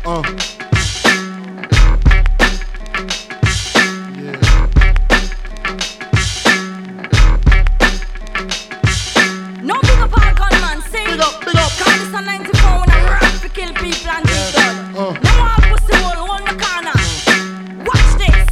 No big up all gunman, see? Big up. Call this a 94 when I rap to kill people and do blood. Now all pussy hole on the corner. Watch this,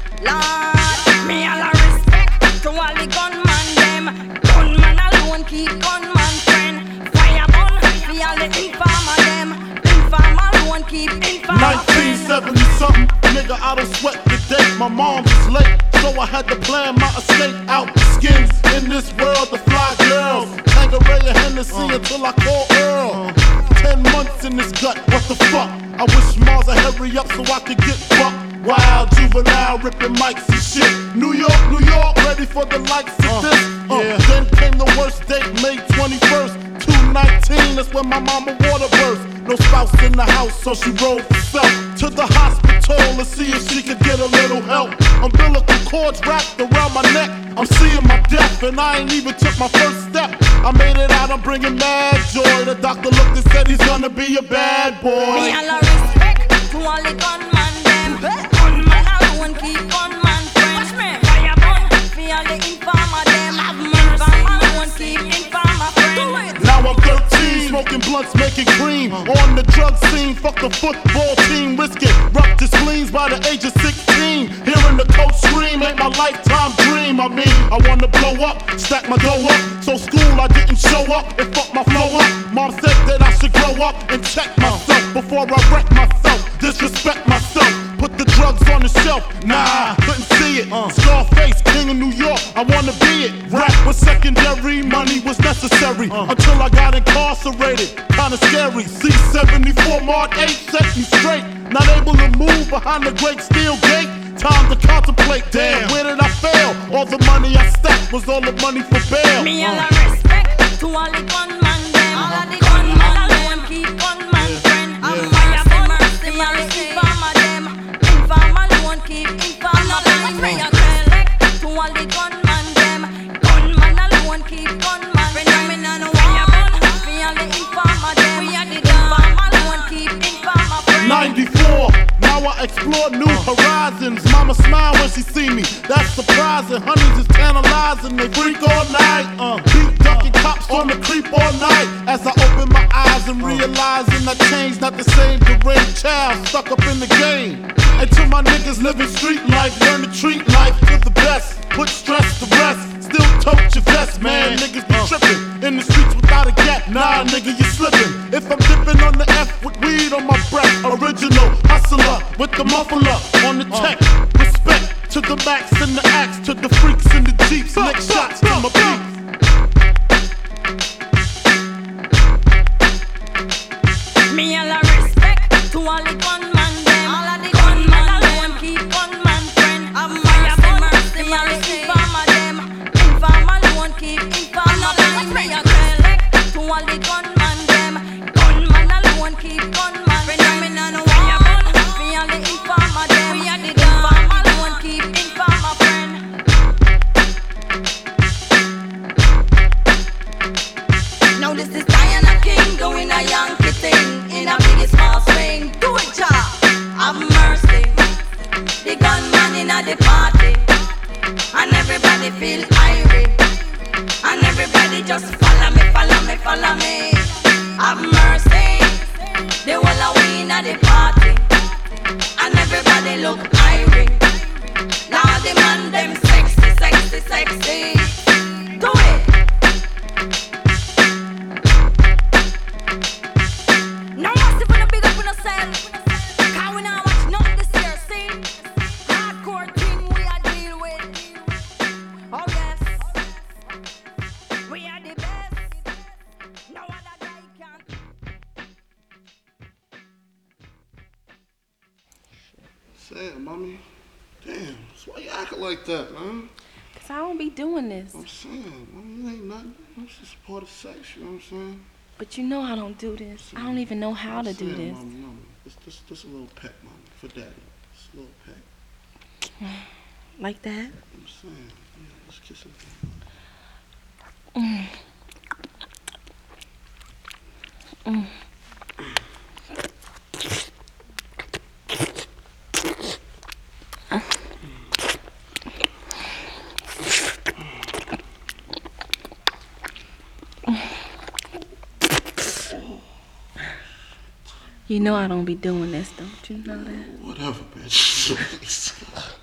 Lord. Me all a respect to all the gunman them. Gunman alone keep gunman friend. Fire bun for all the informer them. Informer alone keep informer friend. 1970-something, nigga, I don't sweat the day. My mom was late, so I had to plan my escape out. Skins in this world, the fly girls. Tangeray and Hennessy until I call Earl. 10 months in this gut, what the fuck? I wish Mars would hurry up so I could get fucked. Wild juvenile ripping mics and shit. New York, ready for the likes of this. Then came the worst date, May 21st, 2019. That's when my mama water burst. No spouse in the house, so she rolled herself to the hospital to see if she could get a little help. Umbilical cords wrapped around my neck. I'm seeing my death, and I ain't even took my first step. I made it out, I'm bringing mad joy. The doctor looked and said he's gonna be a bad boy. Me all a respect to all the gunman them. Gunman alone keep gunman friends. Fire bun for all the informer them. Informer alone keep informer friends. Now I'm 13, smoking blunts, making cream. On the drug scene, fuck the football team. Risk it, roughed his spleens by the age of 16. Hearing the coach scream ain't my lifetime dream. I mean, I wanna blow up, stack my dough up. So school I didn't show up and fuck my flow up. Mom said that I should grow up and check myself before I wreck myself, disrespect myself. Put the drugs on the shelf, nah, couldn't see it. Scarface, king of New York, I wanna be it. Rap was secondary, money was necessary. Until I got incarcerated, kinda scary. C-74 Mark 8 set me straight. Not able to move behind the great steel gate. Time to contemplate, damn, where did I fail? All the money I stacked was all the money for bail. Me all a respect to all the gunman them. All the gunman alone keep gunman friend. Fire bun for all the informer them. Informer alone keep informer friend. Me a collect to all the gunman them. Gunman alone keep gunman friend. Fire bun for all the informer them. Informer alone keep informer friend. 94, now I explore new horizons. Mama smile when she see me, that's surprising. Honeys is tantalizing, they freak all night. Beat ducking cops on the creep all night. As I open my eyes and realizing I changed, not the same deranged child stuck up in the game. And to my niggas living street life, learn to treat life to the best. Put stress to rest, still tote your vest, man. Niggas be tripping in the streets without a gap. Nah, nigga, you slipping. If I'm dipping on the F with weed on my breath, original hustler with the muffler on the tech. Respect to the max and the axe, to the freaks in the jeeps. Next shots to my beats. Me all a respect to all the gunman them. All of the gunman alone keep gunman friend. Fire bun for all the informer them. Informer alone keep informer friend. Me a collect to all the gunman them. Gunman alone keep gunman friend. Fire bun for all the informer them. Informer alone keep informer friend. Now this is Diana King doing a Yankee thing in a big small swing. Do it, child. Have mercy. The gunman in a the party, and everybody feel irie, and everybody just follow me, follow me, follow me. Have mercy. The whole of we in a the party, and everybody look irie. Now the man them sexy, sexy, sexy. Do it. Now what's if we no big up on ourselves? Cause we not watch nothing this year, see? Hardcore thing we a deal with. Oh yes, we are the best. No other guy can. Sad, mommy. Damn, so why you acting like that, man? Cause I don't be doing this. I'm saying, mommy, it ain't nothing. It's just part of sex, you know what I'm saying? But you know I don't do this. I don't even know how to do this. Mommy, just a little peck, mommy, for daddy. Just a little peck. Like that? I'm saying, yeah, let's kiss him. You know I don't be doing this, don't you know that? Whatever, bitch.